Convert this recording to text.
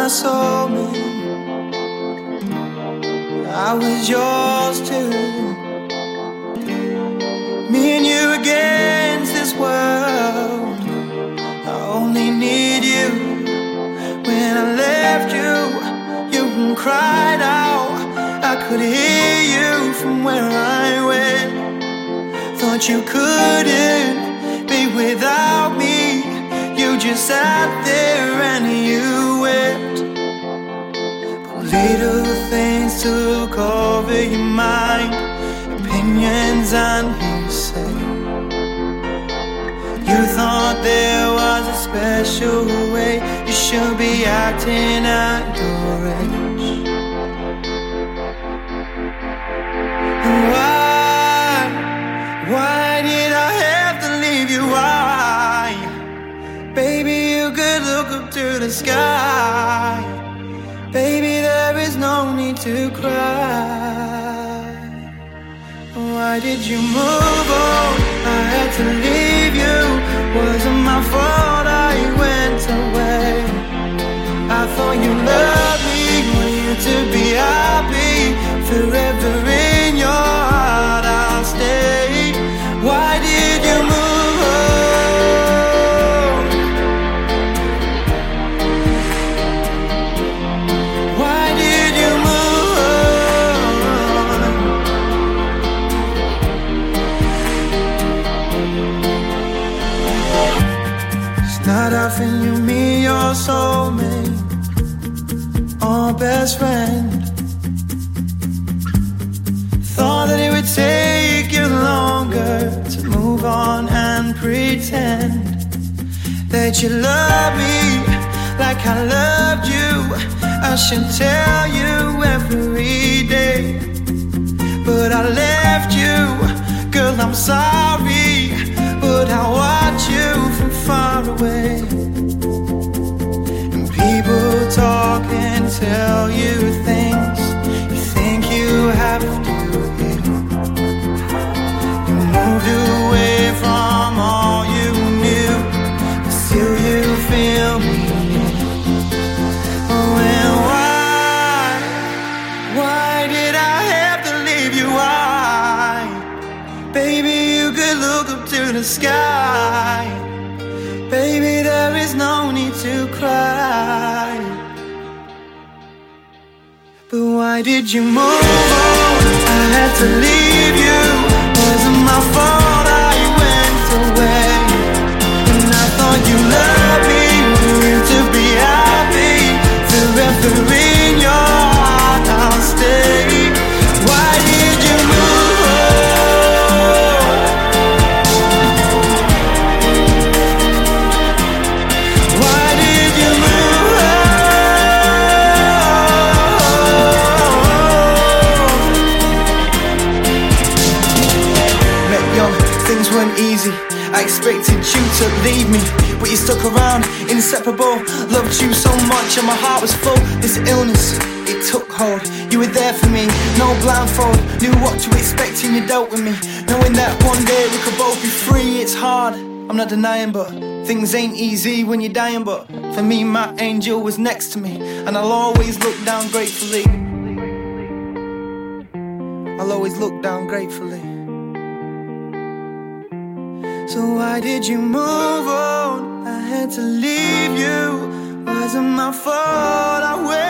my soulmate. I was yours too. Me and you against this world. I only need you. When I left you, you cried out. I could hear you from where I went. Thought you couldn't be without me. You just sat there and you wept. But little things took over your mind, opinions and hearsay. You thought there was a special way you should be acting at your age. And why did I have to leave you? Why? Baby, you could look up to the sky. Baby, there is no need to cry. Why did you move on? I had to leave you. Wasn't my fault I went away. I thought you loved me, want you to be happy. Forever in your heart I'll stay. Why did you move on? Why did you move on? It's not often you meet your soulmate or best friend. Thought that it would take you longer to move on and pretend that you love me like I loved you. I should tell you every day, but I left you. Girl, I'm sorry, but I watch you from far away. And people talk and tell you things you think you have to. Moved away from all you knew, but still you feel me. Oh, and why did I have to leave you? Why? Baby, you could look up to the sky. Baby, there is no need to cry. But why did you move on? I had to leave you. Wasn't my fault I went away. And I thought you loved me, wanted you to be happy. Forever in your heart I'll stay. Why did you move on? Why did you move on? Met young, things weren't easy. I expected you to leave me, but you stuck around, inseparable. Loved you so much and my heart was full. This illness, it took hold. You were there for me, no blindfold. Knew what to expect and you dealt with me, knowing that one day we could both be free. It's hard, I'm not denying, but things ain't easy when you're dying. But for me, my angel was next to me, and I'll always look down gratefully. I'll always look down gratefully. So why did you move on? I had to leave you. Wasn't my fault I went